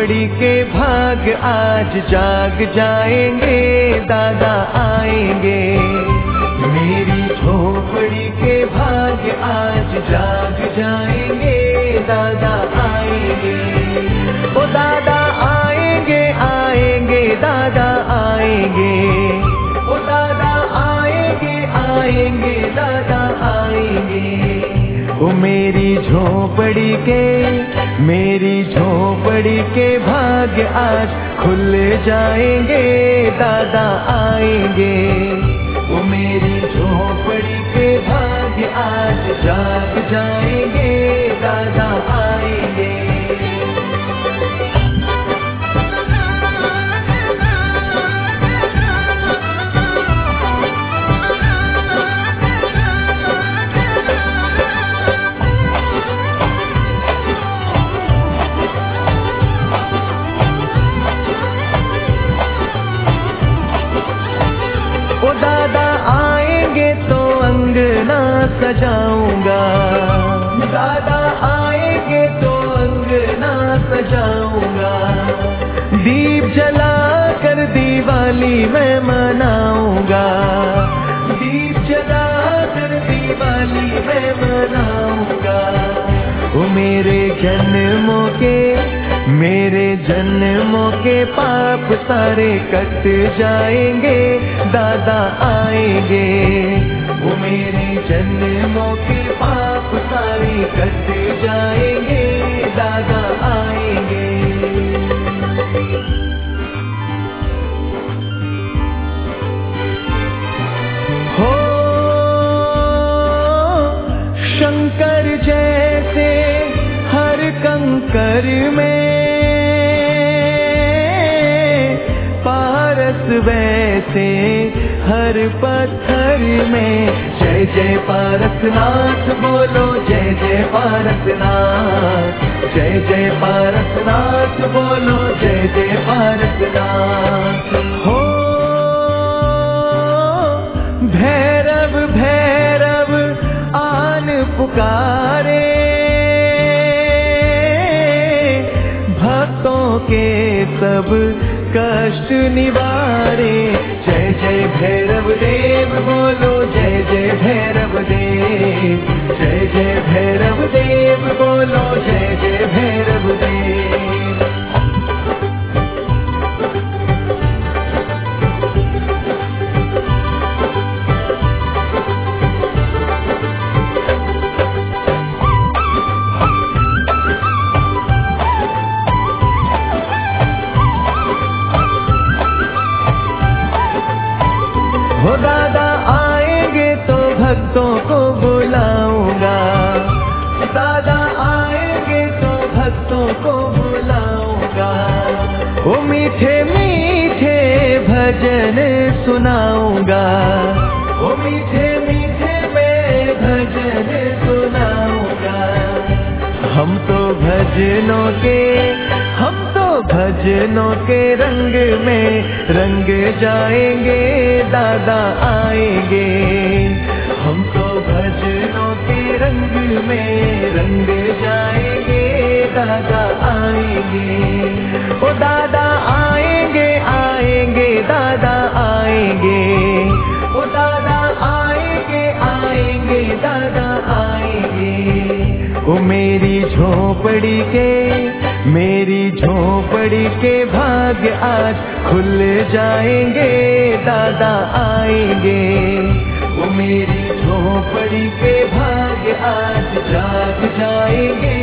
झोपड़ी के भाग आज जाग जाएंगे, दादा आएंगे। मेरी झोपड़ी के भाग आज जाग जाएंगे, दादा आएंगे। ओ दादा आएंगे आएंगे, दादा आएंगे। ओ दादा आएंगे आएंगे, दादा आएंगे। ओ मेरी झोपड़ी के भाग आज खुल जाएंगे, दादा आएंगे। ओ मेरी झोपड़ी के भाग आज जाग जाएंगे, दादा आएंगे। ओ दादा आएंगे तो अंगना सजाऊंगा, दादा आएंगे तो अंगना सजाऊंगा। दीप जलाकर दिवाली मैं मनाऊंगा, दीप जलाकर दिवाली मैं मनाऊंगा। ओ मेरे जन्मों के पाप सारे कट जाएंगे, दादा आएंगे। वो मेरे जन्मों के पाप सारे कट जाएंगे, दादा आएंगे। हो शंकर जैसे हर कंकर में पारस वैसे हर पत्थर में। जय जय पारसनाथ बोलो, जय जय पारसनाथ। जय जय पारसनाथ बोलो, जय जय पारसनाथ। हो भैरव भैरव आन पुकारे, भक्तों के सब कष्ट निवारे। जय जय भैरव देव बोलो, जय जय भैरव देव। जय जय भैरव देव बोलो, जय जय भैरव देव। हो दादा आएंगे तो भक्तों को बुलाऊंगा, दादा आएंगे तो भक्तों को बुलाऊंगा। ओ मीठे मीठे भजन सुनाऊंगा, ओ मीठे मीठे मैं भजन सुनाऊंगा। हम तो भजनों के रंग में रंग जाएंगे, दादा आएंगे। हम तो भजनों के रंग में रंग जाएंगे, दादा आएंगे। ओ दादा आएंगे आएंगे, दादा आएंगे। ओ दादा आएंगे आएंगे, दादा आएंगे। ओ मेरी झोपड़ी के भाग आज खुल जाएंगे, दादा आएंगे। वो मेरी झोपड़ी के भाग आज जाग जाएंगे,